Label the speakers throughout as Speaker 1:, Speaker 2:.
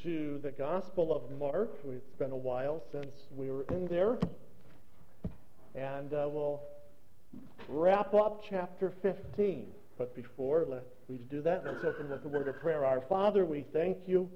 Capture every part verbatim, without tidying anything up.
Speaker 1: to the Gospel of Mark. It's been a while since we were in there. And uh, we'll wrap up chapter fifteen. But before let, we do that, let's open with the word of prayer. Our Father, we thank you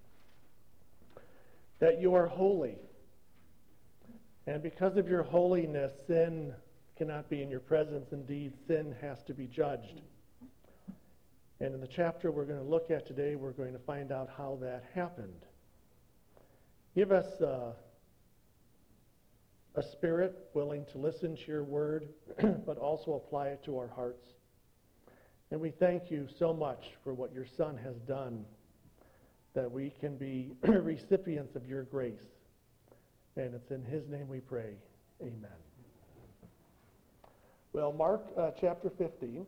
Speaker 1: that you are holy. And because of your holiness, sin cannot be in your presence. Indeed, sin has to be judged. And in the chapter we're going to look at today, we're going to find out how that happened. Give us uh, a spirit willing to listen to your word, but also apply it to our hearts. And we thank you so much for what your Son has done, that we can be recipients of your grace. And it's in his name we pray. Amen. Well, Mark uh, chapter fifteen.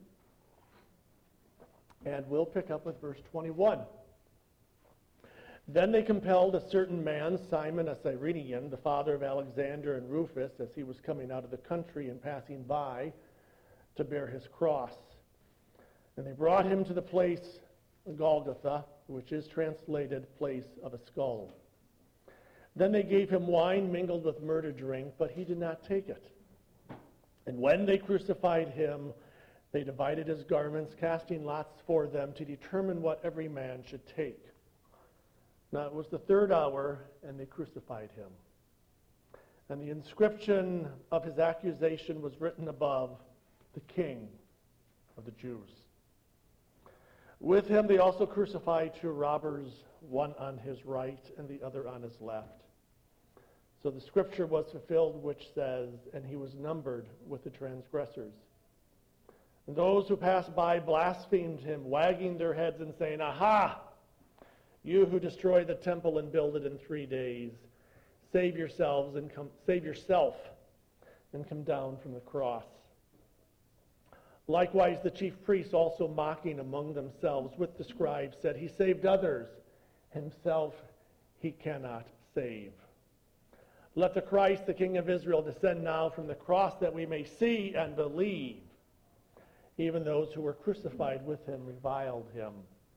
Speaker 1: And we'll pick up with verse twenty-one. Then they compelled a certain man, Simon a Cyrenian, the father of Alexander and Rufus, as he was coming out of the country and passing by, to bear his cross. And they brought him to the place Golgotha, which is translated place of a skull. Then they gave him wine mingled with myrrh to drink, but he did not take it. And when they crucified him, they divided his garments, casting lots for them to determine what every man should take. Now it was the third hour, and they crucified him. And the inscription of his accusation was written above, "The King of the Jews." With him they also crucified two robbers, one on his right and the other on his left. So the scripture was fulfilled which says, "And he was numbered with the transgressors." And those who passed by blasphemed him, wagging their heads and saying, "Aha! You who destroy the temple and build it in three days, save yourselves and come, save yourself and come down from the cross." Likewise, the chief priests, also mocking among themselves with the scribes, said, "He saved others; himself he cannot save. Let the Christ, the King of Israel, descend now from the cross, that we may see and believe." Even those who were crucified with him reviled him.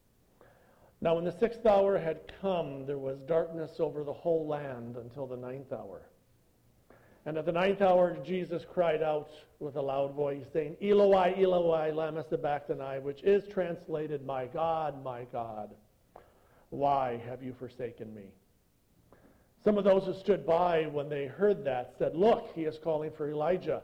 Speaker 1: Now when the sixth hour had come, there was darkness over the whole land until the ninth hour. And at the ninth hour Jesus cried out with a loud voice, saying, "Eloi, Eloi, lama sabachthani," which is translated, "My God, my God, why have you forsaken me?" Some of those who stood by when they heard that said, "Look, he is calling for Elijah."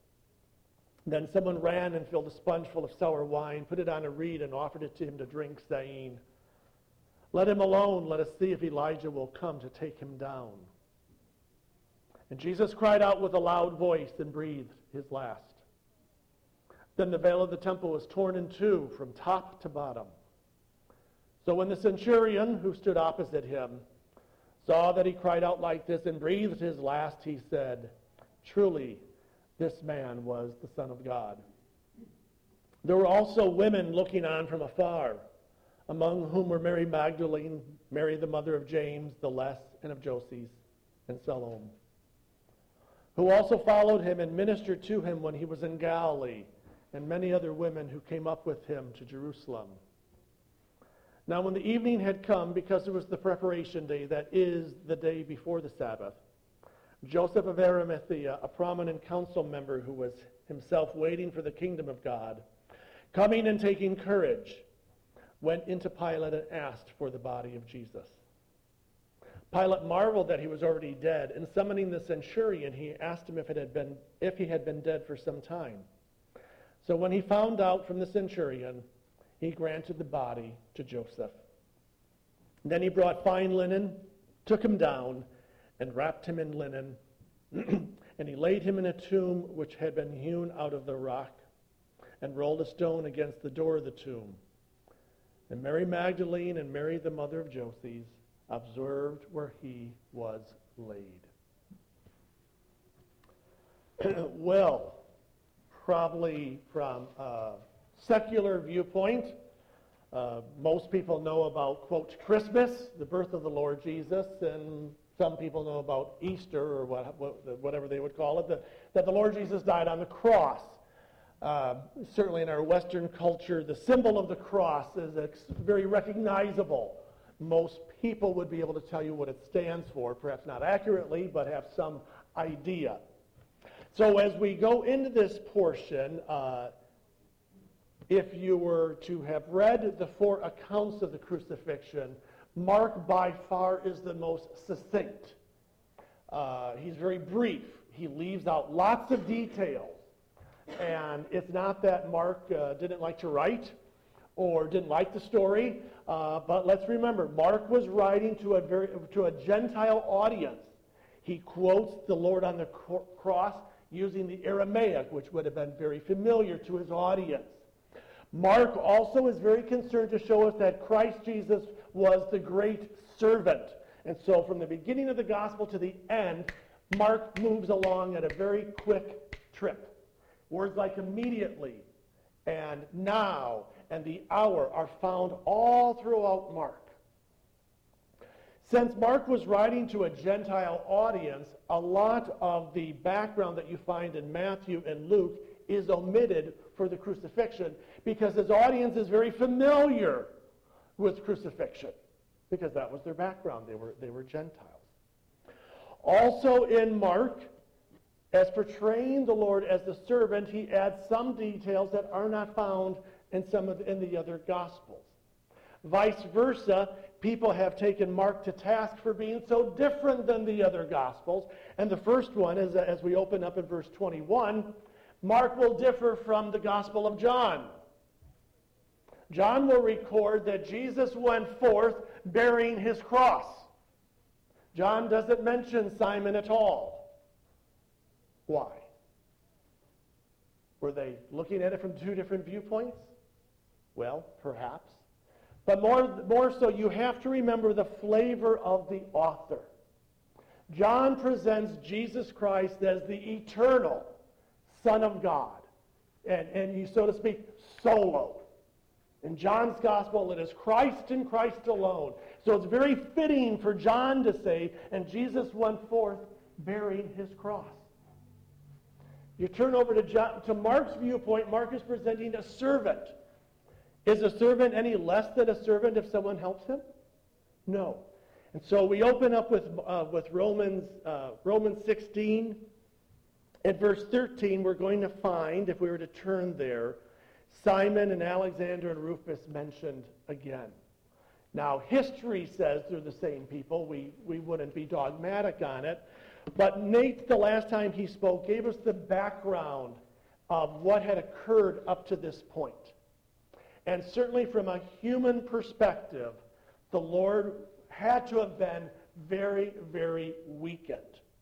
Speaker 1: Then someone ran and filled a sponge full of sour wine, put it on a reed, and offered it to him to drink, saying, "Let him alone. Let us see if Elijah will come to take him down." And Jesus cried out with a loud voice and breathed his last. Then the veil of the temple was torn in two from top to bottom. So when the centurion, who stood opposite him, saw that he cried out like this and breathed his last, he said, "Truly, this man was the Son of God." There were also women looking on from afar, among whom were Mary Magdalene, Mary the mother of James, the Less, and of Joses, and Salome, who also followed him and ministered to him when he was in Galilee, and many other women who came up with him to Jerusalem. Now when the evening had come, because it was the preparation day, that is, the day before the Sabbath, Joseph of Arimathea, a prominent council member who was himself waiting for the kingdom of God, coming and taking courage, went into Pilate and asked for the body of Jesus. Pilate marveled that he was already dead, and summoning the centurion, he asked him if it had been if he had been dead for some time. So when he found out from the centurion, he granted the body to Joseph. Then he brought fine linen, took him down, and wrapped him in linen, and he laid him in a tomb which had been hewn out of the rock, and rolled a stone against the door of the tomb. And Mary Magdalene and Mary the mother of Joses observed where he was laid. Well, probably from a secular viewpoint, uh, most people know about, quote, Christmas, the birth of the Lord Jesus, and some people know about Easter, or what, whatever they would call it, that, that the Lord Jesus died on the cross. Uh, certainly in our Western culture, the symbol of the cross is ex- very recognizable Most people would be able to tell you what it stands for, perhaps not accurately, but have some idea. So as we go into this portion, uh, if you were to have read the four accounts of the crucifixion, Mark by far is the most succinct. Uh, he's very brief. He leaves out lots of details. And it's not that Mark uh, didn't like to write or didn't like the story, uh, but let's remember, Mark was writing to a very to a Gentile audience. He quotes the Lord on the cro- cross using the Aramaic, which would have been very familiar to his audience. Mark also is very concerned to show us that Christ Jesus was the great servant. And so from the beginning of the gospel to the end, Mark moves along at a very quick trip. Words like immediately and now and the hour are found all throughout Mark. Since Mark was writing to a Gentile audience, a lot of the background that you find in Matthew and Luke is omitted for the crucifixion because his audience is very familiar with crucifixion because that was their background. They were, they were Gentiles. Also in Mark, as portraying the Lord as the servant, he adds some details that are not found in some of the, in the other Gospels. Vice versa, people have taken Mark to task for being so different than the other Gospels. And the first one is, as we open up in verse twenty-one, Mark will differ from the Gospel of John. John will record that Jesus went forth bearing his cross. John doesn't mention Simon at all. Why? Were they looking at it from two different viewpoints? Well, perhaps. But more, more so, you have to remember the flavor of the author. John presents Jesus Christ as the eternal Son of God. And, and you, so to speak, solo. In John's gospel, it is Christ and Christ alone. So it's very fitting for John to say, and Jesus went forth bearing his cross. You turn over to, John, to Mark's viewpoint. Mark is presenting a servant. Is a servant any less than a servant if someone helps him? No. And so we open up with, uh, with Romans, uh, Romans sixteen. At verse thirteen, we're going to find, if we were to turn there, Simon and Alexander and Rufus mentioned again. Now, history says they're the same people. We, we wouldn't be dogmatic on it. But Nate, the last time he spoke, gave us the background of what had occurred up to this point. And certainly from a human perspective, the Lord had to have been very, very weakened.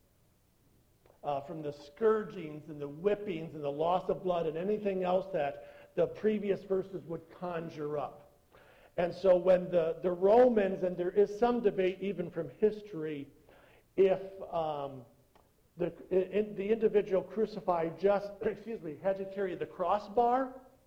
Speaker 1: Uh, from the scourgings and the whippings and the loss of blood and anything else that the previous verses would conjure up. And so when the, the Romans, and there is some debate even from history, if um, the, in, the individual crucified just, excuse me, had to carry the crossbar,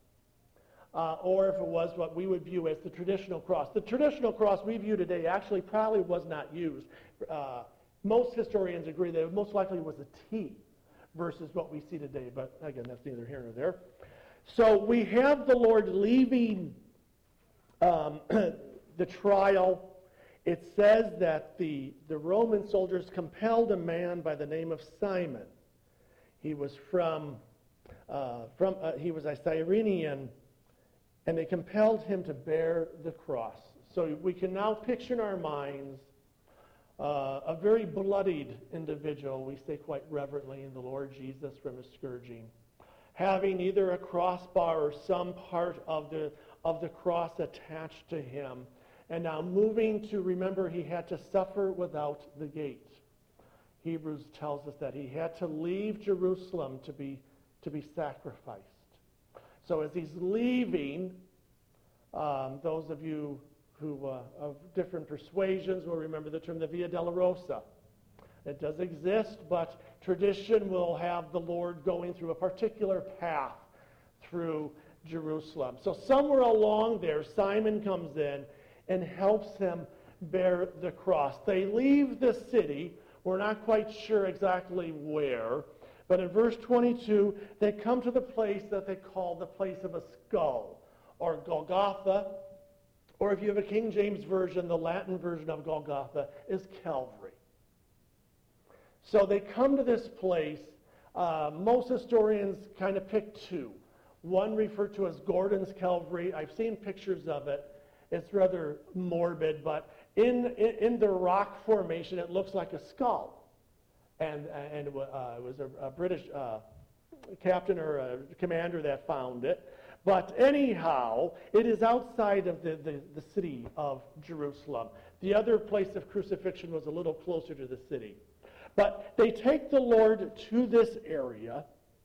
Speaker 1: Uh, or if it was what we would view as the traditional cross. The traditional cross we view today actually probably was not used. Uh, most historians agree that it most likely was a T versus what we see today, but again, that's neither here nor there. So we have the Lord leaving um, the trial. It says that the, the Roman soldiers compelled a man by the name of Simon. He was from, uh, from uh, he was a Cyrenian. And they compelled him to bear the cross. So we can now picture in our minds uh, a very bloodied individual, we say quite reverently, in the Lord Jesus from his scourging, having either a crossbar or some part of the, of the cross attached to him, and now moving to, remember, he had to suffer without the gate. Hebrews tells us that he had to leave Jerusalem to be, to be sacrificed. So as he's leaving, um, those of you who uh, of different persuasions will remember the term the Via Dolorosa. It does exist, but tradition will have the Lord going through a particular path through Jerusalem. So somewhere along there, Simon comes in and helps him bear the cross. They leave the city. We're not quite sure exactly where. But in verse twenty-two, they come to the place that they call the place of a skull, or Golgotha, Or if you have a King James version, the Latin version of Golgotha is Calvary. So they come to this place. Uh, most historians kind of pick two. One referred to as Gordon's Calvary. I've seen pictures of it. It's rather morbid, but in, in, in the rock formation, it looks like a skull. And, and uh, it was a, a British uh, captain or a commander that found it. But anyhow, it is outside of the, the, the city of Jerusalem. The other place of crucifixion was a little closer to the city. But they take the Lord to this area,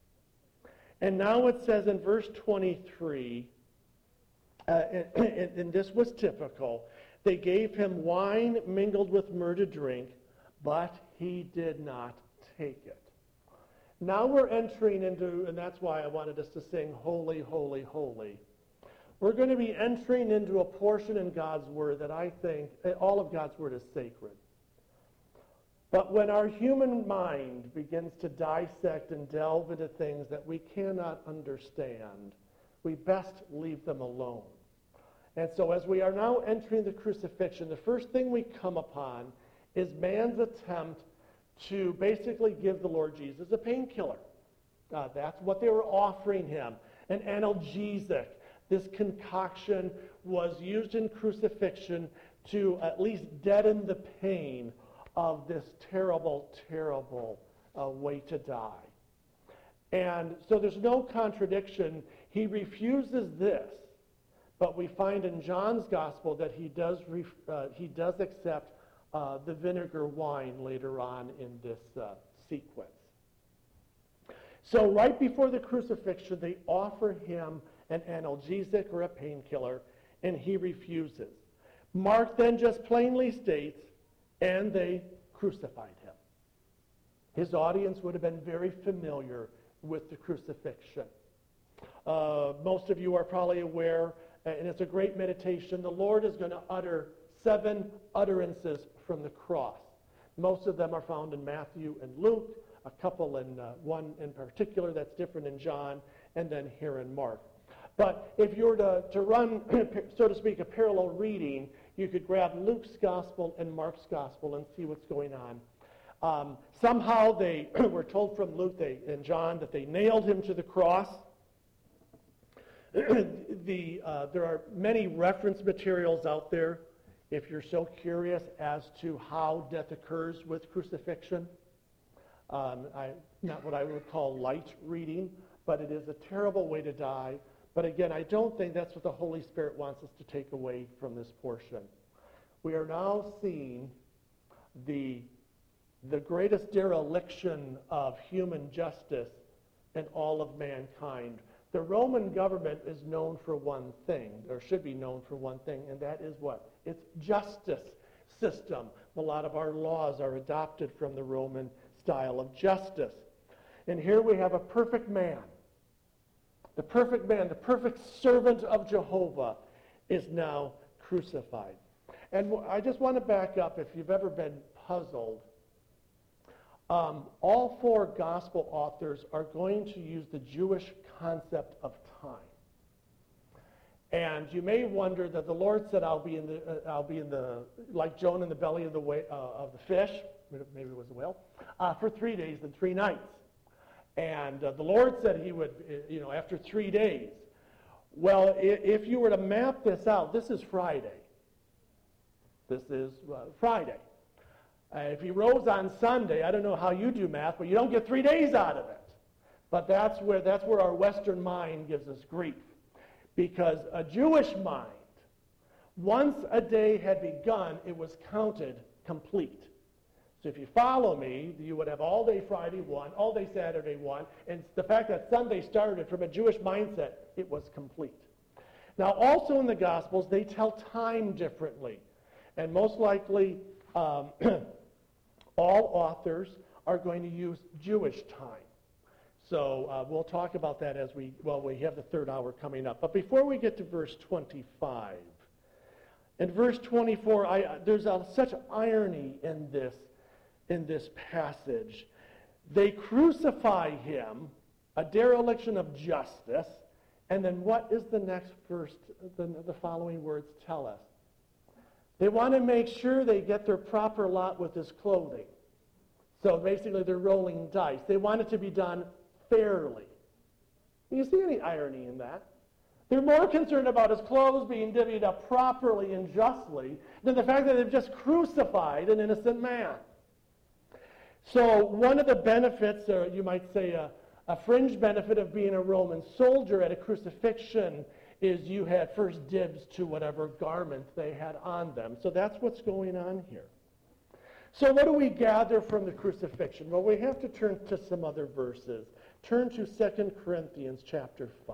Speaker 1: and now it says in verse twenty-three, uh, and, and this was typical, they gave him wine mingled with myrrh to drink, but he did not take it. Now we're entering into, and that's why I wanted us to sing Holy, Holy, Holy. We're going to be entering into a portion in God's Word that I think, all of God's Word is sacred. But when our human mind begins to dissect and delve into things that we cannot understand, we best leave them alone. And so as we are now entering the crucifixion, the first thing we come upon is man's attempt to basically give the Lord Jesus a painkiller. Uh, that's what they were offering him, an analgesic. This concoction was used in crucifixion to at least deaden the pain of this terrible, terrible uh, way to die. And so there's no contradiction. He refuses this, but we find in John's gospel that he does ref- uh, he does accept uh, the vinegar wine later on in this uh, sequence. So right before the crucifixion, they offer him an analgesic or a painkiller, and he refuses. Mark then just plainly states, and they crucified him. His audience would have been very familiar with the crucifixion. Uh, most of you are probably aware, and it's a great meditation, the Lord is going to utter seven utterances from the cross. Most of them are found in Matthew and Luke, a couple in uh, one in particular that's different in John, and then here in Mark. But if you were to, to run, so to speak, a parallel reading, you could grab Luke's gospel and Mark's gospel and see what's going on. Um, somehow they were told from Luke they, and John that they nailed him to the cross. the, uh, there are many reference materials out there if you're so curious as to how death occurs with crucifixion. Um, I, not what I would call light reading, but it is a terrible way to die. But again, I don't think that's what the Holy Spirit wants us to take away from this portion. We are now seeing the, the greatest dereliction of human justice in all of mankind. The Roman government is known for one thing, or should be known for one thing, and that is what? It's justice system. A lot of our laws are adopted from the Roman style of justice. And here we have a perfect man. The perfect man, the perfect servant of Jehovah is now crucified. And I just want to back up if you've ever been puzzled. Um, all four gospel authors are going to use the Jewish concept of time. And you may wonder that the Lord said, "I'll be in the, uh, I'll be in the, like Jonah in the belly of the whale, uh, of the fish." Maybe it was a whale, uh, for three days and three nights. And uh, the Lord said He would, you know, after three days. Well, if you were to map this out, this is Friday. This is uh, Friday. Uh, if He rose on Sunday, I don't know how you do math, but you don't get three days out of it. But that's where that's where our Western mind gives us grief, because a Jewish mind, once a day had begun, it was counted complete. So if you follow me, you would have all day Friday one, all day Saturday one, and the fact that Sunday started from a Jewish mindset, it was complete. Now also in the Gospels, they tell time differently. And most likely, um, all authors are going to use Jewish time. So uh, we'll talk about that as we, well, we have the third hour coming up. But before we get to verse twenty-five, in verse twenty-four, I, there's a, such irony in this in this passage. They crucify him, a dereliction of justice, And then what is the next verse, the, the following words tell us? They want to make sure they get their proper lot with his clothing. So basically they're rolling dice. They want it to be done fairly. Do you see any irony in that? They're more concerned about his clothes being divvied up properly and justly than the fact that they've just crucified an innocent man. So one of the benefits, or you might say a, a fringe benefit of being a Roman soldier at a crucifixion, is you had first dibs to whatever garment they had on them. So that's what's going on here. So what do we gather from the crucifixion? Well, we have to turn to some other verses. Turn to Second Corinthians chapter five.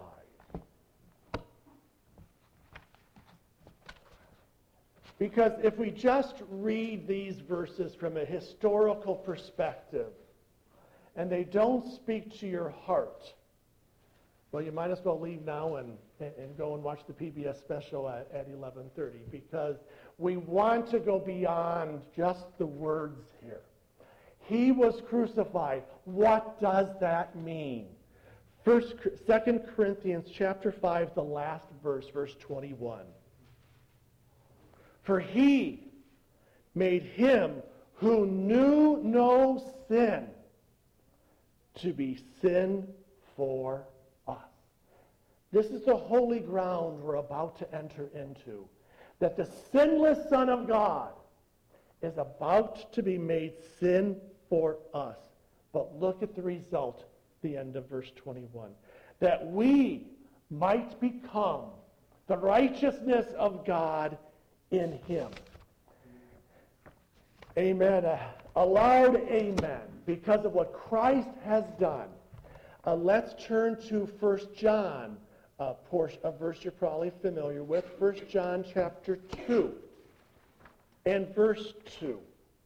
Speaker 1: Because if we just read these verses from a historical perspective, and they don't speak to your heart, well, you might as well leave now and, and go and watch the P B S special at, at eleven thirty, because we want to go beyond just the words here. He was crucified. What does that mean? First, Second Corinthians chapter five, the last verse, verse twenty-one. For he made him who knew no sin to be sin for us. This is the holy ground we're about to enter into. That the sinless Son of God is about to be made sin for us. But look at the result, the end of verse twenty-one. That we might become the righteousness of God in him. Amen. A, a loud amen, because of what Christ has done. Uh, let's turn to First John, a, portion, a verse you're probably familiar with. First John chapter two and verse two.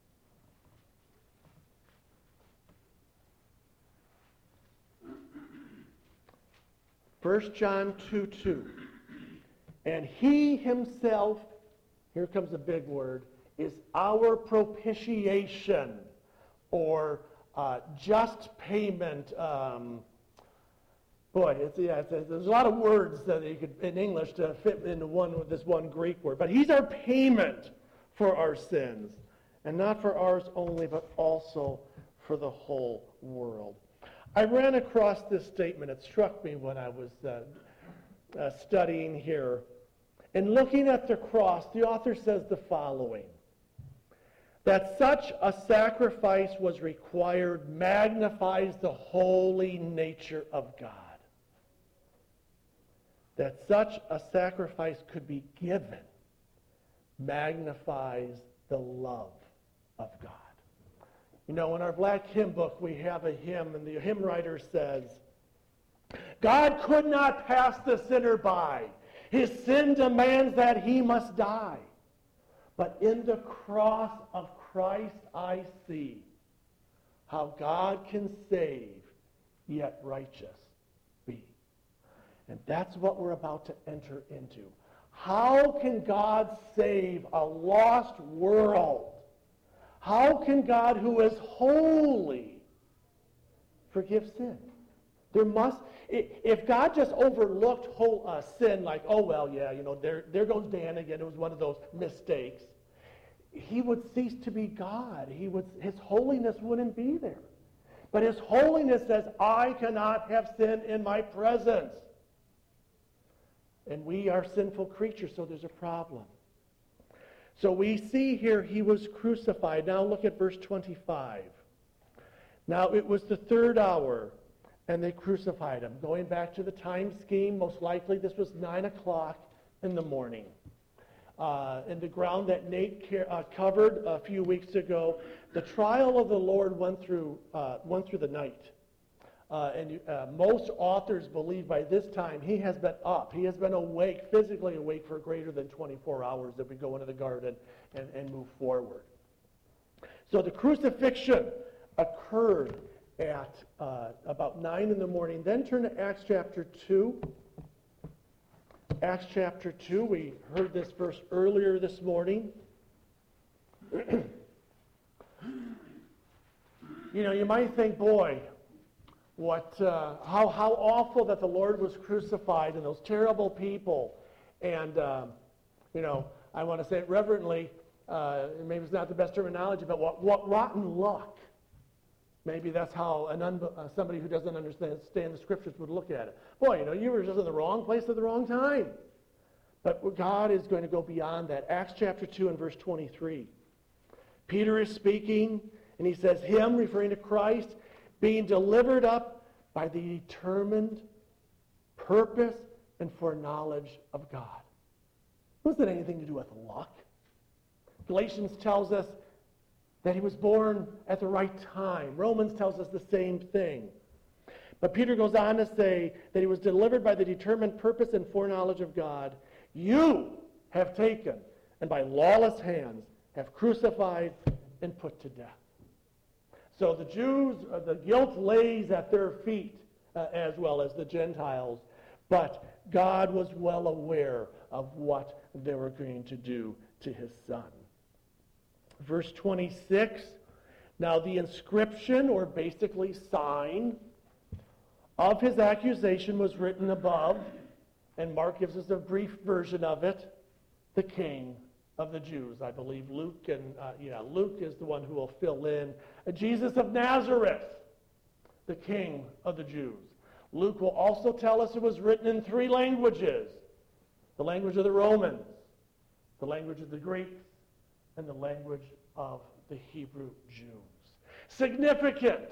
Speaker 1: First John two two. And he himself, here comes a big word, is our propitiation, or uh, just payment. Um, boy, it's, yeah, it's, there's a lot of words that you could in English to fit into one with this one Greek word. But he's our payment for our sins, and not for ours only, but also for the whole world. I ran across this statement. It struck me when I was uh, uh, studying here. In looking at the cross, the author says the following: that such a sacrifice was required magnifies the holy nature of God. That such a sacrifice could be given magnifies the love of God. You know, in our black hymn book, we have a hymn, and the hymn writer says, God could not pass the sinner by. His sin demands that he must die. But in the cross of Christ I see how God can save, yet righteous be. And that's what we're about to enter into. How can God save a lost world? How can God, who is holy, forgive sin? There must, if God just overlooked whole, uh, sin, like, oh, well, yeah, you know, there, there goes Dan again, it was one of those mistakes, he would cease to be God. He would, his holiness wouldn't be there. But his holiness says, I cannot have sin in my presence. And we are sinful creatures, so there's a problem. So we see here he was crucified. Now look at verse twenty-five. Now it was the third hour, and they crucified him. Going back to the time scheme, most likely this was nine o'clock in the morning. Uh, in the ground that Nate care, uh, covered a few weeks ago, the trial of the Lord went through uh, went through the night. Uh, and uh, most authors believe by this time he has been up. He has been awake, physically awake, for greater than twenty-four hours if we go into the garden and, and move forward. So the crucifixion occurred at uh, about nine in the morning. Then turn to Acts chapter two. Acts chapter two, we heard this verse earlier this morning. You know, you might think, boy, what, uh, how, how awful that the Lord was crucified and those terrible people. And, um, you know, I want to say it reverently, uh, maybe it's not the best terminology, but what, what rotten luck. Maybe that's how an unbe- uh, somebody who doesn't understand the Scriptures would look at it. Boy, you know, you were just in the wrong place at the wrong time. But God is going to go beyond that. Acts chapter two and verse twenty-three. Peter is speaking, and he says, him, referring to Christ, being delivered up by the determined purpose and foreknowledge of God. Was it anything to do with luck? Galatians tells us that he was born at the right time. Romans tells us the same thing. But Peter goes on to say that he was delivered by the determined purpose and foreknowledge of God. You have taken, and by lawless hands have crucified and put to death. So the Jews, uh, the guilt lays at their feet, uh, as well as the Gentiles. But God was well aware of what they were going to do to his son. Verse twenty-six, now the inscription, or basically sign, of his accusation was written above, and Mark gives us a brief version of it, the King of the Jews. I believe Luke, and uh, yeah, Luke is the one who will fill in. Uh, Jesus of Nazareth, the King of the Jews. Luke will also tell us it was written in three languages. The language of the Romans, the language of the Greeks, and the language of the Hebrew Jews. Significant.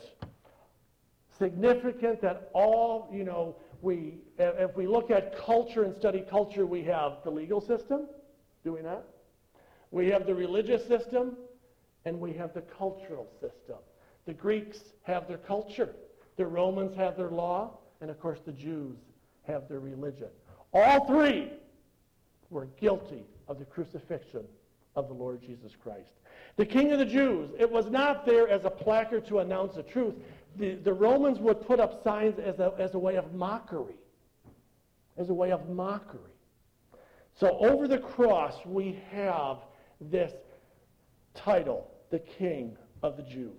Speaker 1: Significant that all, you know, we, if we look at culture and study culture, we have the legal system, do we not? We have the religious system, and we have the cultural system. The Greeks have their culture, the Romans have their law, and of course the Jews have their religion. All three were guilty of the crucifixion of the Lord Jesus Christ. The King of the Jews, it was not there as a placard to announce the truth. The, the Romans would put up signs as a, as a way of mockery. As a way of mockery. So over the cross, we have this title, the King of the Jews.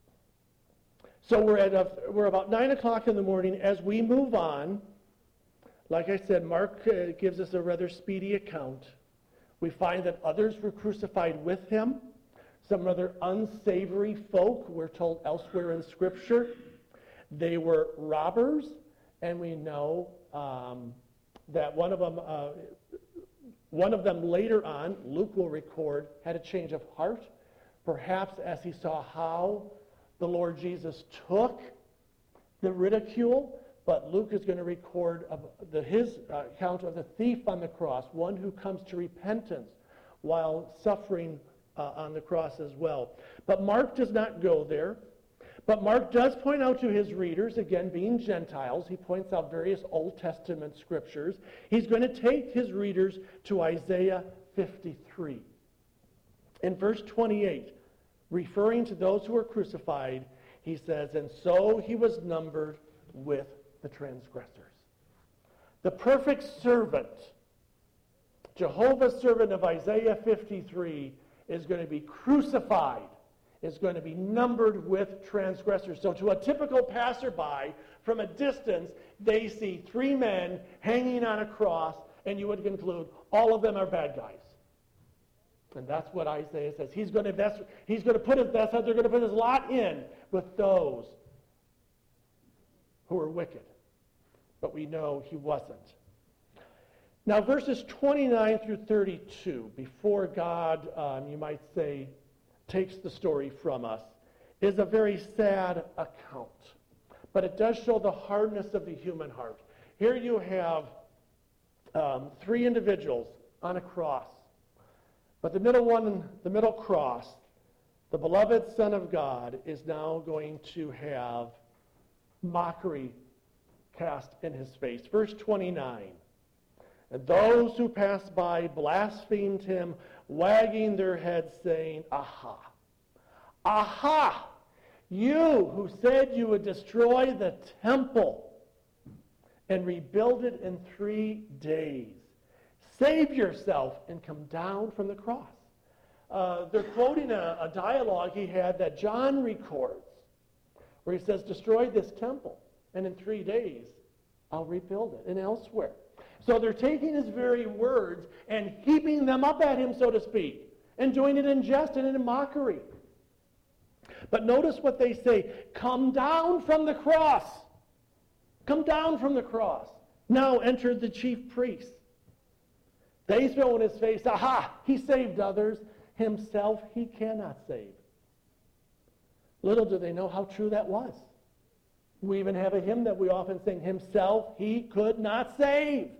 Speaker 1: So we're at a, we're about nine o'clock in the morning. As we move on, like I said, Mark uh, gives us a rather speedy account. We find that others were crucified with him. Some rather unsavory folk, we're told elsewhere in Scripture. They were robbers, and we know um, that one of them, uh, one of them later on, Luke will record, had a change of heart, perhaps as he saw how the Lord Jesus took the ridicule. But Luke is going to record of the, his uh, account of the thief on the cross, one who comes to repentance while suffering uh, on the cross as well. But Mark does not go there. But Mark does point out to his readers, again, being Gentiles, he points out various Old Testament scriptures. He's going to take his readers to Isaiah fifty-three. In verse twenty-eight, referring to those who were crucified, he says, and so he was numbered with the transgressors. The perfect servant, Jehovah's servant of Isaiah fifty-three, is going to be crucified, is going to be numbered with transgressors. So to a typical passerby, from a distance, they see three men hanging on a cross, and you would conclude all of them are bad guys. And that's what Isaiah says. He's going to, that's, he's going to put his, that's how they're going to put his lot in with those who are wicked. But we know he wasn't. Now, verses twenty-nine through thirty-two, before God, um, you might say, takes the story from us, is a very sad account. But it does show the hardness of the human heart. Here you have um, three individuals on a cross. But the middle one, the middle cross, the beloved Son of God, is now going to have mockery cast in his face. Verse twenty-nine. And those who passed by blasphemed him, wagging their heads, saying, Aha! Aha! You who said you would destroy the temple and rebuild it in three days. Save yourself and come down from the cross. Uh, they're quoting a, a dialogue he had that John records, where he says, destroy this temple. and in three days I'll rebuild it, and elsewhere. So they're taking his very words and heaping them up at him, so to speak, and doing it in jest and in mockery. But notice what they say, come down from the cross. Come down from the cross. Now entered the chief priests. They throw in his face, aha, he saved others. Himself he cannot save. Little do they know how true that was. We even have a hymn that we often sing, himself he could not save.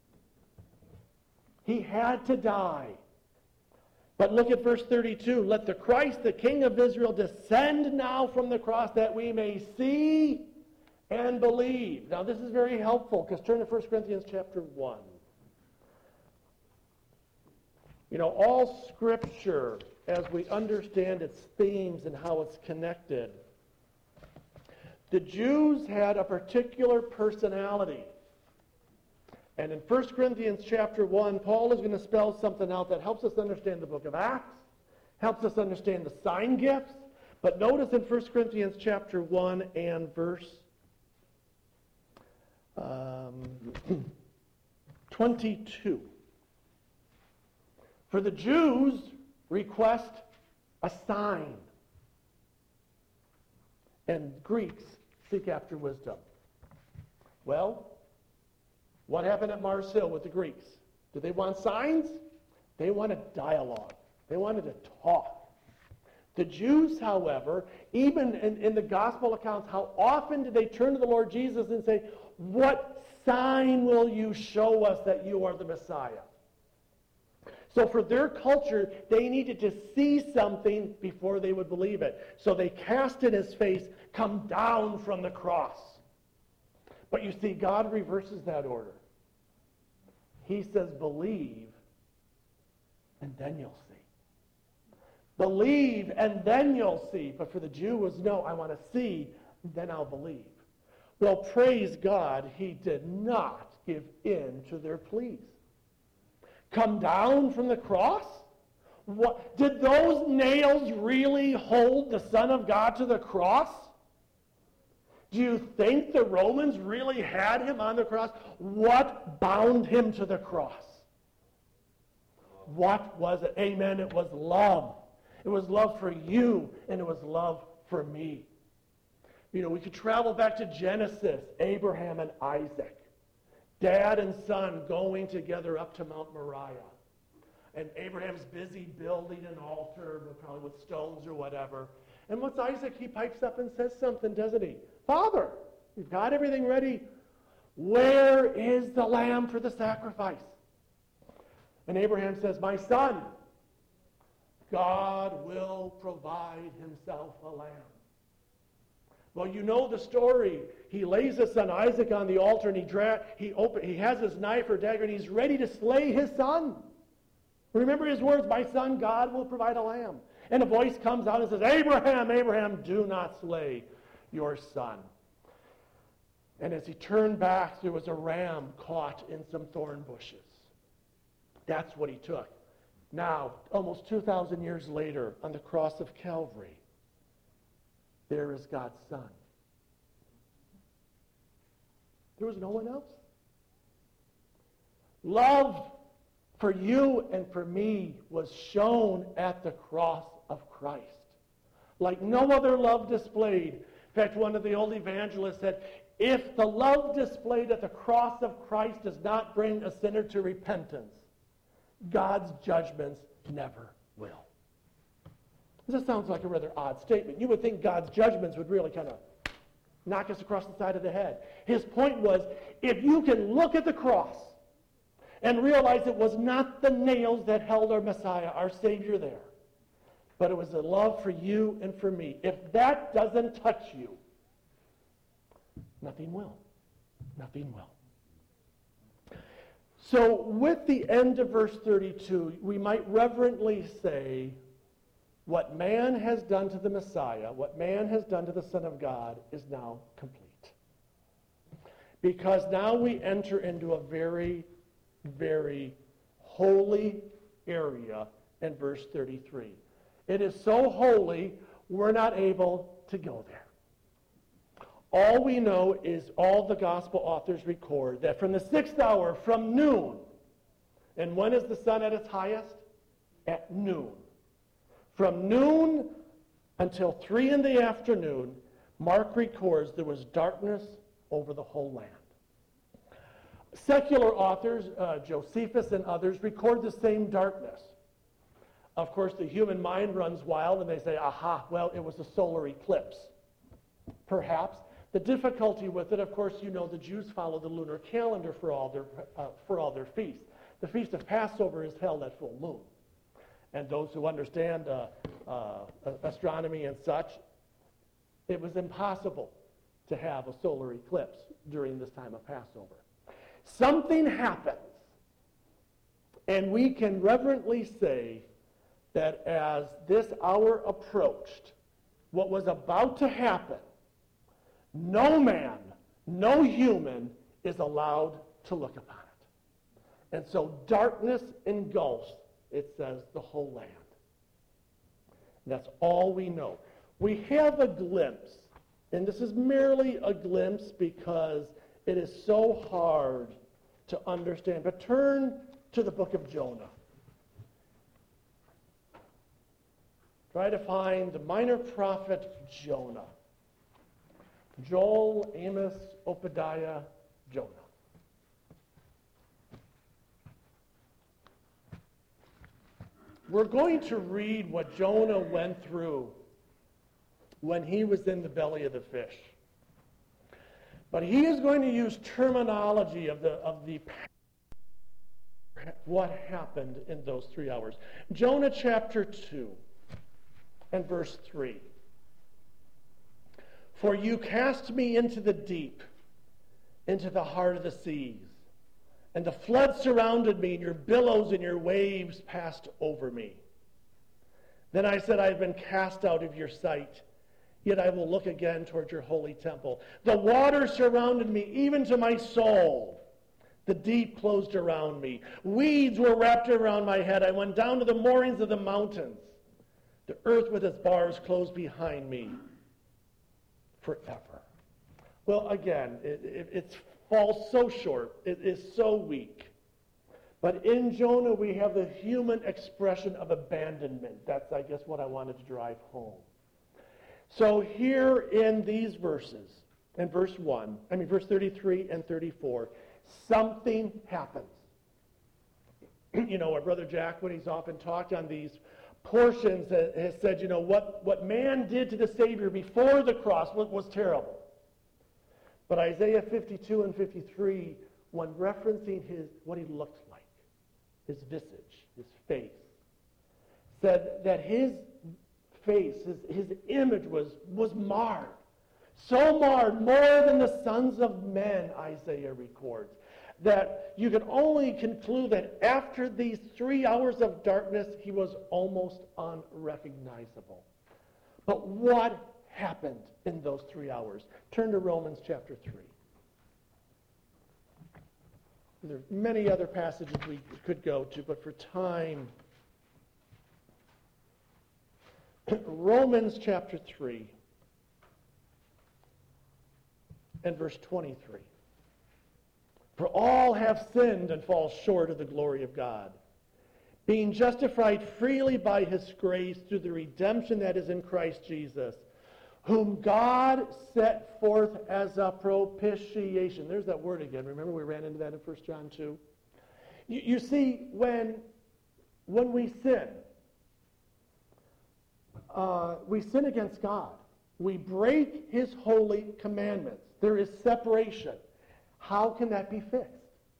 Speaker 1: He had to die. But look at verse thirty-two. Let the Christ, the King of Israel, descend now from the cross that we may see and believe. Now this is very helpful because turn to First Corinthians chapter one. You know, all Scripture, as we understand its themes and how it's connected, the Jews had a particular personality. And in First Corinthians chapter one, Paul is going to spell something out that helps us understand the book of Acts, helps us understand the sign gifts. But notice in First Corinthians chapter one and verse um, twenty-two. For the Jews request a sign, and Greeks seek after wisdom. Well, what happened at Mars Hill with the Greeks? Did they want signs? They wanted dialogue. They wanted to talk. The Jews, however, even in, in the gospel accounts, how often did they turn to the Lord Jesus and say, what sign will you show us that you are the Messiah? So for their culture, they needed to see something before they would believe it. So they cast in his face, come down from the cross. But you see, God reverses that order. He says, believe, and then you'll see. Believe, and then you'll see. But for the Jew, it was, no, I want to see, then I'll believe. Well, praise God, he did not give in to their pleas. Come down from the cross? What, did those nails really hold the Son of God to the cross? Do you think the Romans really had him on the cross? What bound him to the cross? What was it? Amen. It was love. It was love for you, and it was love for me. You know, we could travel back to Genesis, Abraham and Isaac. Dad and son going together up to Mount Moriah. And Abraham's busy building an altar, probably with stones or whatever. And what's Isaac? He pipes up and says something, doesn't he? Father, you've got everything ready. Where is the lamb for the sacrifice? And Abraham says, my son, God will provide himself a lamb. Well, you know the story. He lays his son Isaac on the altar, and he dra- he open- he has his knife or dagger, and he's ready to slay his son. Remember his words, my son, God will provide a lamb. And a voice comes out and says, Abraham, Abraham, do not slay your son. And as he turned back, there was a ram caught in some thorn bushes. That's what he took. Now, almost two thousand years later, on the cross of Calvary, there is God's Son. There was no one else. Love for you and for me was shown at the cross of Christ. Like no other love displayed. In fact, one of the old evangelists said, if the love displayed at the cross of Christ does not bring a sinner to repentance, God's judgments never will. This sounds like a rather odd statement. You would think God's judgments would really kind of knock us across the side of the head. His point was, if you can look at the cross and realize it was not the nails that held our Messiah, our Savior there, but it was a love for you and for me. If that doesn't touch you, nothing will. Nothing will. So with the end of verse thirty-two, we might reverently say, what man has done to the Messiah, what man has done to the Son of God is now complete. Because now we enter into a very, very holy area in verse thirty-three. It is so holy, we're not able to go there. All we know is all the gospel authors record that from the sixth hour, from noon, and when is the sun at its highest? At noon. From noon until three in the afternoon, Mark records there was darkness over the whole land. Secular authors, uh, Josephus and others, record the same darkness. Of course, the human mind runs wild and they say, aha, well, it was a solar eclipse. Perhaps. The difficulty with it, of course, you know the Jews follow the lunar calendar for all their, uh, for all their feasts. The Feast of Passover is held at full moon. And those who understand uh, uh, astronomy and such, it was impossible to have a solar eclipse during this time of Passover. Something happens, and we can reverently say that as this hour approached, what was about to happen, no man, no human is allowed to look upon it. And so darkness engulfs, it says, the whole land. And that's all we know. We have a glimpse, and this is merely a glimpse because it is so hard to understand. But turn to the book of Jonah. Try to find the minor prophet Jonah. Joel, Amos, Obadiah, Jonah. We're going to read what Jonah went through when he was in the belly of the fish. But he is going to use terminology of the of the what happened in those three hours. Jonah chapter two and verse three. For you cast me into the deep, into the heart of the seas, and the flood surrounded me, and your billows and your waves passed over me. Then I said, I have been cast out of your sight, yet I will look again toward your holy temple. The waters surrounded me, even to my soul. The deep closed around me. Weeds were wrapped around my head. I went down to the moorings of the mountains. The earth with its bars closed behind me forever. Well, again, it, it, it falls so short. It is so weak. But in Jonah, we have the human expression of abandonment. That's, I guess, what I wanted to drive home. So here in these verses, in verse one, I mean verse thirty-three and thirty-four, something happens. You know, our brother Jack, when he's often talked on these portions, has said, you know, what, what man did to the Savior before the cross was, was terrible. But Isaiah fifty-two and fifty-three, when referencing his what he looked like, his visage, his face, said that his face, his, his image was, was marred. So marred, more than the sons of men, Isaiah records, that you can only conclude that after these three hours of darkness, he was almost unrecognizable. But what happened in those three hours? Turn to Romans chapter three. There are many other passages we could go to, but for time, Romans chapter three and verse twenty-three. For all have sinned and fall short of the glory of God, being justified freely by his grace through the redemption that is in Christ Jesus, whom God set forth as a propitiation. There's that word again. Remember we ran into that in First John two? You, you see, when, when we sin, uh, we sin against God. We break his holy commandments. There is separation. How can that be fixed?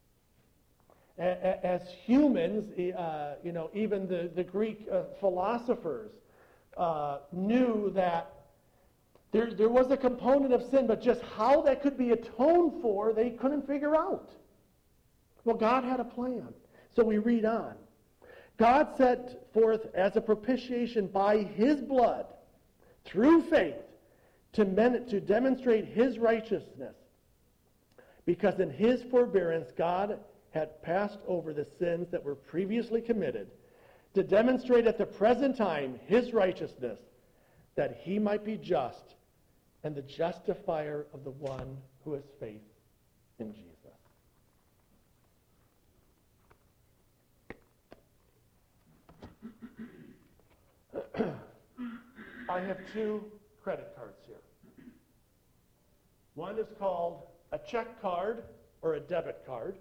Speaker 1: As humans, uh, you know, even the, the Greek uh, philosophers uh, knew that there, there was a component of sin, but just how that could be atoned for, they couldn't figure out. Well, God had a plan. So we read on. God set forth as a propitiation by his blood, through faith, to, men, to demonstrate his righteousness, because in his forbearance God had passed over the sins that were previously committed, to demonstrate at the present time his righteousness, that he might be just and the justifier of the one who has faith in Jesus. I have two credit cards here. One is called a check card or a debit card,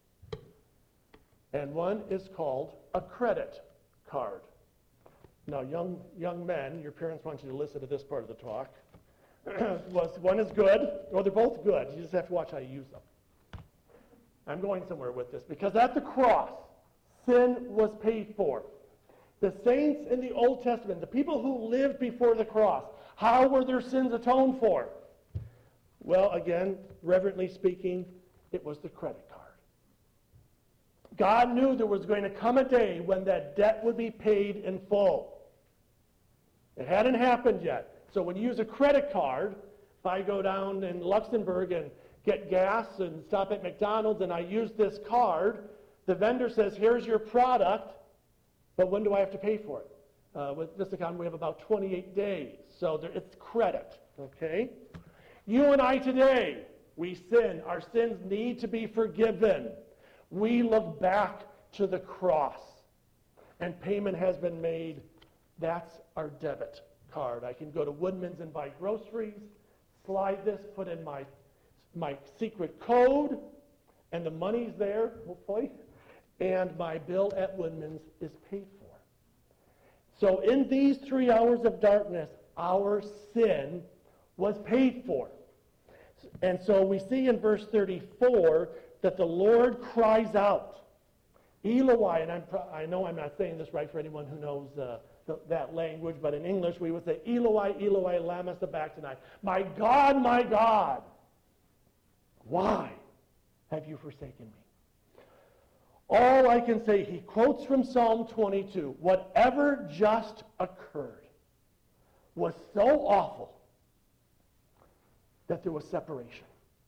Speaker 1: and one is called a credit card. Now, young young men, your parents want you to listen to this part of the talk. Was one is good, or they're both good. You just have to watch how you use them. I'm going somewhere with this because at the cross, sin was paid for. The saints in the Old Testament, the people who lived before the cross, how were their sins atoned for? Well, again, reverently speaking, it was the credit card. God knew there was going to come a day when that debt would be paid in full. It hadn't happened yet. So when you use a credit card, if I go down in Luxembourg and get gas and stop at McDonald's and I use this card, the vendor says, here's your product, but when do I have to pay for it? Uh, with this account, we have about twenty-eight days. So there, it's credit, okay? You and I today, we sin. Our sins need to be forgiven. We look back to the cross, and payment has been made. That's our debit card. I can go to Woodman's and buy groceries, slide this, put in my, my secret code, and the money's there, hopefully, and my bill at Woodman's is paid for. So in these three hours of darkness, our sin was paid for. And so we see in verse thirty-four that the Lord cries out, Eloi, and I'm pro- I know I'm not saying this right for anyone who knows uh, the, that language, but in English we would say, Eloi, Eloi, lama sabachthani. My God, my God, why have you forsaken me? All I can say, he quotes from Psalm twenty-two, whatever just occurred was so awful that there was separation.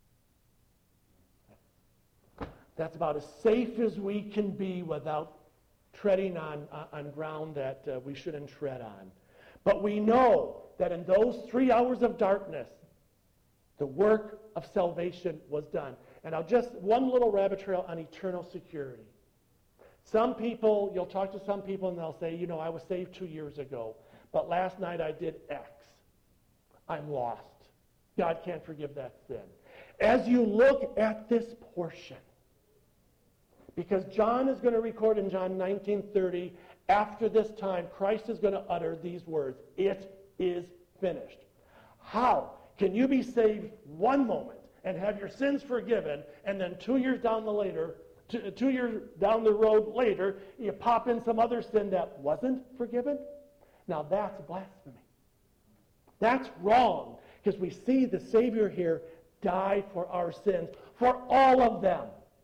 Speaker 1: That's about as safe as we can be without treading on, uh, on ground that uh, we shouldn't tread on. But we know that in those three hours of darkness, the work of salvation was done. And I'll just, one little rabbit trail on eternal security. Some people, you'll talk to some people and they'll say, you know, I was saved two years ago, but last night I did X. I'm lost. God can't forgive that sin. As you look at this portion, because John is going to record in John nineteen thirty, after this time, Christ is going to utter these words, it is finished. How can you be saved one moment and have your sins forgiven, and then two years down the later, two, two years down the road later, you pop in some other sin that wasn't forgiven? Now that's blasphemy. That's wrong, because we see the Savior here die for our sins, for all of them.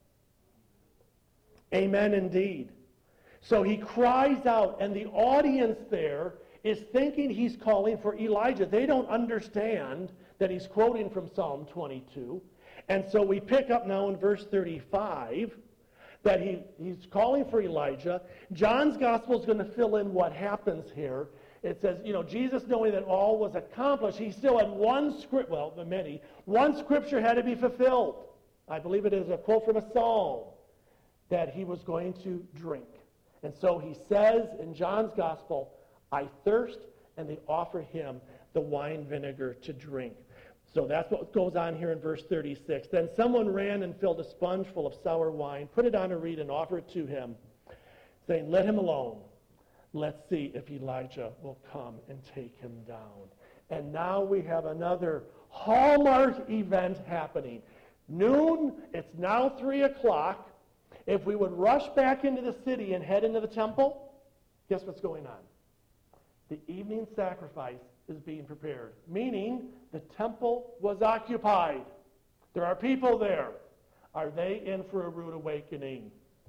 Speaker 1: Amen indeed. So he cries out, and the audience there is thinking he's calling for Elijah. They don't understand that he's quoting from Psalm twenty-two. And so we pick up now in verse thirty-five that he, he's calling for Elijah. John's gospel is going to fill in what happens here. It says, you know, Jesus, knowing that all was accomplished, he still had one script, well, many, one scripture had to be fulfilled. I believe it is a quote from a psalm, that he was going to drink. And so he says in John's gospel, I thirst, and they offer him the wine vinegar to drink. So that's what goes on here in verse thirty-six. Then someone ran and filled a sponge full of sour wine, put it on a reed, and offered it to him, saying, let him alone. Let's see if Elijah will come and take him down. And now we have another hallmark event happening. Noon, it's now three o'clock. If we would rush back into the city and head into the temple, guess what's going on? The evening sacrifice is being prepared, meaning the temple was occupied. There are people there. Are they in for a rude awakening?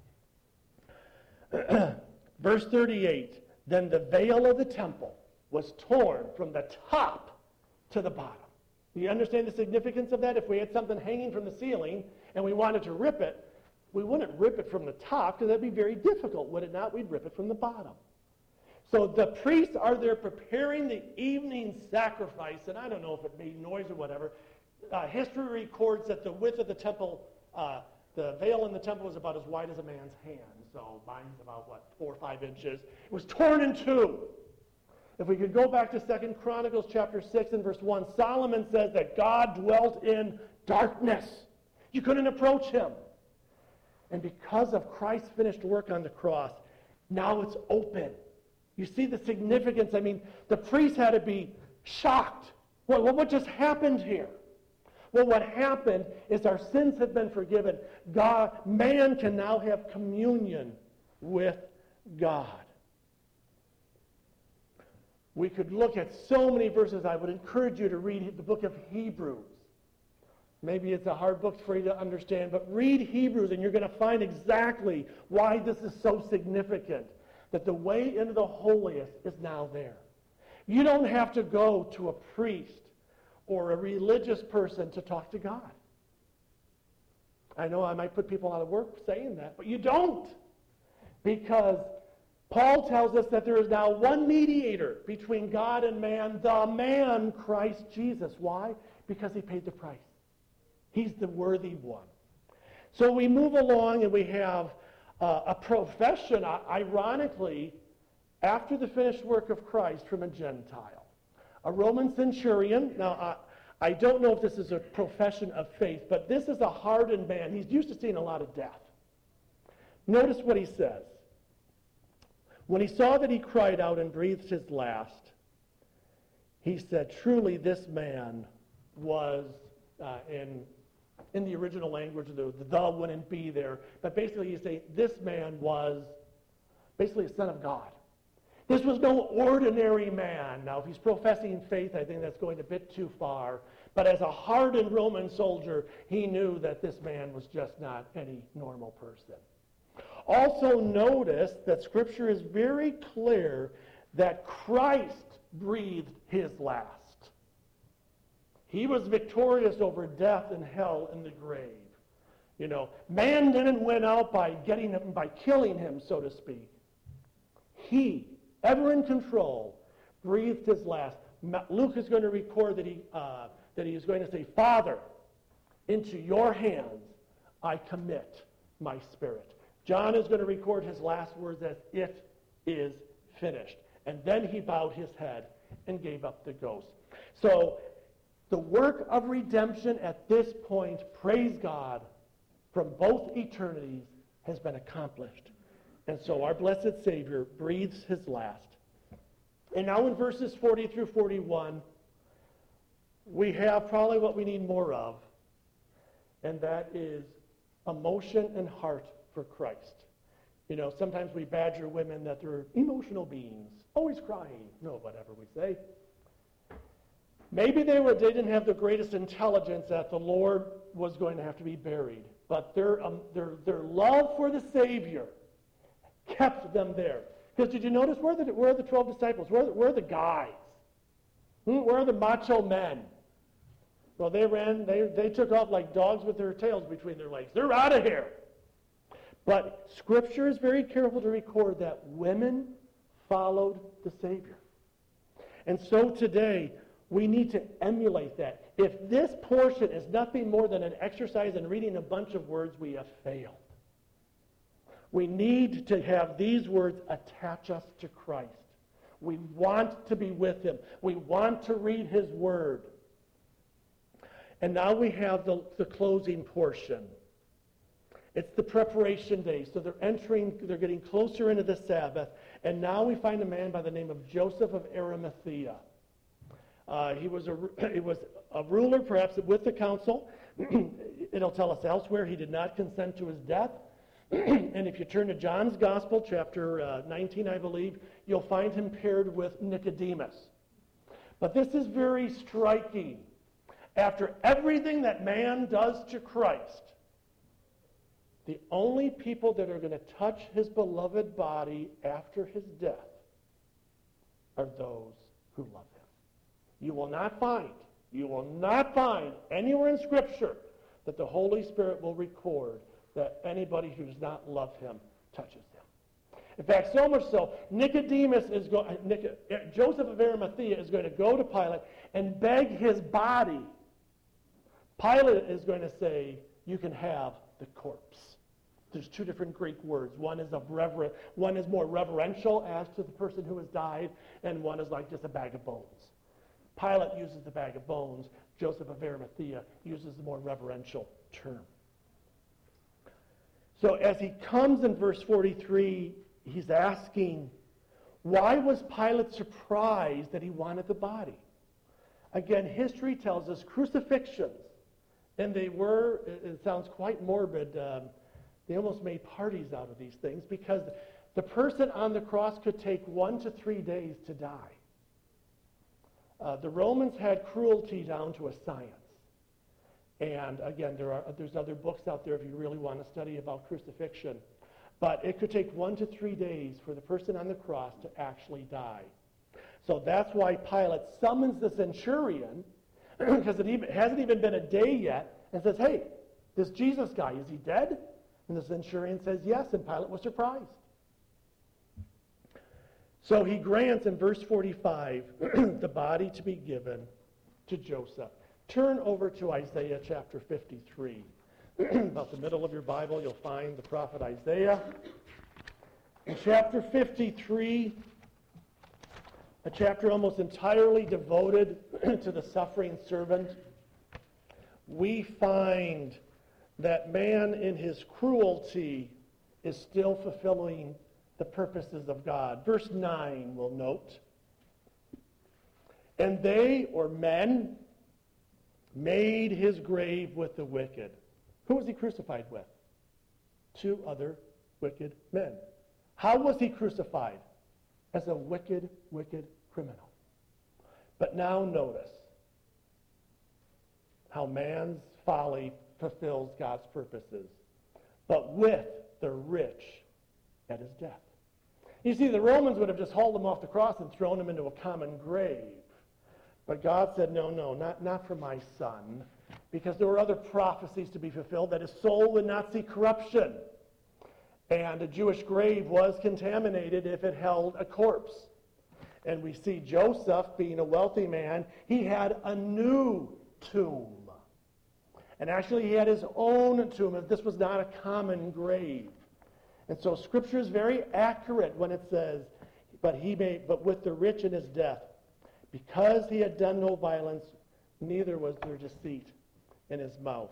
Speaker 1: Verse thirty-eight, then the veil of the temple was torn from the top to the bottom. Do you understand the significance of that? If we had something hanging from the ceiling and we wanted to rip it, we wouldn't rip it from the top because that'd be very difficult, would it not? We'd rip it from the bottom. So the priests are there preparing the evening sacrifice, and I don't know if it made noise or whatever. Uh, history records that the width of the temple, uh, the veil in the temple was about as wide as a man's hand. So mine's about, what, four or five inches. It was torn in two. If we could go back to Second Chronicles chapter six and verse one, Solomon says that God dwelt in darkness. You couldn't approach him. And because of Christ's finished work on the cross, now it's open. You see the significance. I mean, the priests had to be shocked. What, what just happened here? Well, what happened is our sins have been forgiven. God, man can now have communion with God. We could look at so many verses. I would encourage you to read the book of Hebrews. Maybe it's a hard book for you to understand, but read Hebrews and you're going to find exactly why this is so significant, that the way into the holiest is now there. You don't have to go to a priest or a religious person to talk to God. I know I might put people out of work saying that, but you don't. Because Paul tells us that there is now one mediator between God and man, the man, Christ Jesus. Why? Because he paid the price. He's the worthy one. So we move along and we have uh, a profession, uh, ironically, after the finished work of Christ from a Gentile. A Roman centurion. Now, uh, I don't know if this is a profession of faith, but this is a hardened man. He's used to seeing a lot of death. Notice what he says. When he saw that he cried out and breathed his last, he said, truly this man was, uh, in, in the original language, the, the wouldn't be there, but basically he's saying this man was basically a son of God. This was no ordinary man. Now, if he's professing faith, I think that's going a bit too far. But as a hardened Roman soldier, he knew that this man was just not any normal person. Also notice that Scripture is very clear that Christ breathed his last. He was victorious over death and hell and the grave. You know, man didn't win out by getting him, by killing him, so to speak. He, ever in control, breathed his last. Luke is going to record that he uh, that he is going to say, Father, into your hands I commit my spirit. John is going to record his last words as it is finished. And then he bowed his head and gave up the ghost. So the work of redemption at this point, praise God, from both eternities has been accomplished. And so our blessed Savior breathes his last. And now in verses forty through forty-one, we have probably what we need more of, and that is emotion and heart for Christ. You know, sometimes we badger women that they're emotional beings, always crying. No, whatever we say. Maybe they were they didn't have the greatest intelligence that the Lord was going to have to be buried, but their um, their their love for the Savior kept them there. Because did you notice where are the where are the twelve disciples? Where are the, where are the guys? Hmm? Where are the macho men? Well, they ran. They they took off like dogs with their tails between their legs. They're out of here. But Scripture is very careful to record that women followed the Savior. And so today, we need to emulate that. If this portion is nothing more than an exercise in reading a bunch of words, we have failed. We need to have these words attach us to Christ. We want to be with him. We want to read his word. And now we have the, the closing portion. It's the preparation day. So they're entering, they're getting closer into the Sabbath. And now we find a man by the name of Joseph of Arimathea. Uh, he was a he was a ruler, perhaps with the council. It'll tell us elsewhere he did not consent to his death. And if you turn to John's Gospel, chapter uh, nineteen, I believe, you'll find him paired with Nicodemus. But this is very striking. After everything that man does to Christ, the only people that are going to touch his beloved body after his death are those who love him. You will not find, you will not find anywhere in Scripture that the Holy Spirit will record that anybody who does not love him touches him. In fact, so much so, Nicodemus is going, Nic- Joseph of Arimathea is going to go to Pilate and beg his body. Pilate is going to say, you can have the corpse. There's two different Greek words. One is of rever- one is more reverential as to the person who has died, and one is like just a bag of bones. Pilate uses the bag of bones. Joseph of Arimathea uses the more reverential term. So as he comes in verse forty-three, he's asking, why was Pilate surprised that he wanted the body? Again, history tells us crucifixions, and they were, it sounds quite morbid, um, they almost made parties out of these things because the person on the cross could take one to three days to die. Uh, the Romans had cruelty down to a science. And again, there are there's other books out there if you really want to study about crucifixion. But it could take one to three days for the person on the cross to actually die. So that's why Pilate summons the centurion, because it even, hasn't even been a day yet, and says, hey, this Jesus guy, is he dead? And the centurion says yes, and Pilate was surprised. So he grants in verse forty-five the body to be given to Joseph. Turn over to Isaiah chapter fifty-three. About the middle of your Bible, you'll find the prophet Isaiah. In chapter fifty-three, a chapter almost entirely devoted to the suffering servant, we find that man in his cruelty is still fulfilling the purposes of God. Verse nine, we'll note. And they, or men, made his grave with the wicked. Who was he crucified with? Two other wicked men. How was he crucified? As a wicked, wicked criminal. But now notice how man's folly fulfills God's purposes, but with the rich at his death. You see, the Romans would have just hauled him off the cross and thrown him into a common grave. But God said, no, no, not, not for my son, because there were other prophecies to be fulfilled, that his soul would not see corruption. And a Jewish grave was contaminated if it held a corpse. And we see Joseph, being a wealthy man, he had a new tomb. And actually he had his own tomb. This was not a common grave. And so Scripture is very accurate when it says, but he made, but with the rich in his death, because he had done no violence, neither was there deceit in his mouth.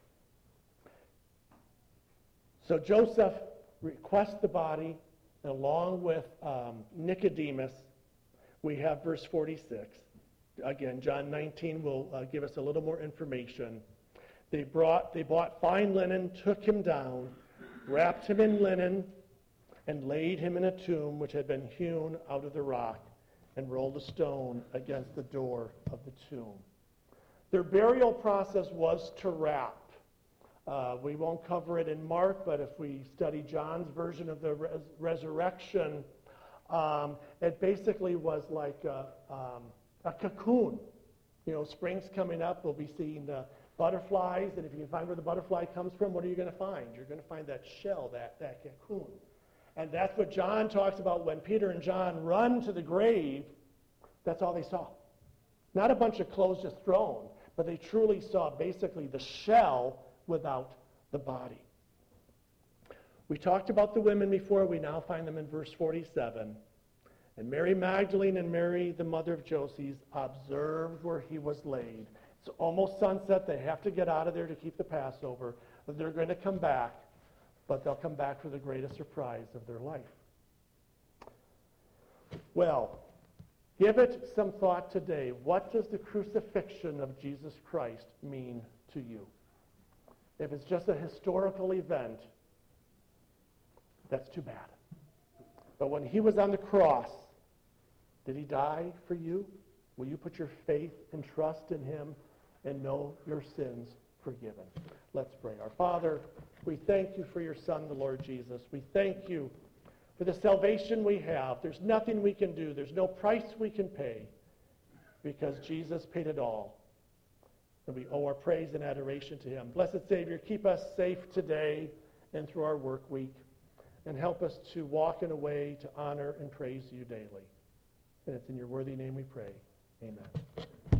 Speaker 1: So Joseph requests the body, and along with um, Nicodemus, we have verse forty-six. Again, John nineteen will uh, give us a little more information. They brought, they bought fine linen, took him down, wrapped him in linen, and laid him in a tomb which had been hewn out of the rock, and rolled a stone against the door of the tomb. Their burial process was to wrap. Uh, we won't cover it in Mark, but if we study John's version of the res- resurrection, um, it basically was like a, um, a cocoon. You know, spring's coming up, we'll be seeing uh, butterflies, and if you can find where the butterfly comes from, what are you going to find? You're going to find that shell, that, that cocoon. And that's what John talks about when Peter and John run to the grave. That's all they saw. Not a bunch of clothes just thrown, but they truly saw basically the shell without the body. We talked about the women before. We now find them in verse forty-seven. And Mary Magdalene and Mary, the mother of Joses, observed where he was laid. It's almost sunset. They have to get out of there to keep the Passover. They're going to come back, but they'll come back for the greatest surprise of their life. Well, give it some thought today. What does the crucifixion of Jesus Christ mean to you? If it's just a historical event, that's too bad. But when he was on the cross, did he die for you? Will you put your faith and trust in him and know your sins forgiven? Let's pray. Our Father, we thank you for your Son, the Lord Jesus. We thank you for the salvation we have. There's nothing we can do. There's no price we can pay because Jesus paid it all. And we owe our praise and adoration to him. Blessed Savior, keep us safe today and through our work week. and help us to walk in a way to honor and praise you daily. And it's in your worthy name we pray. Amen.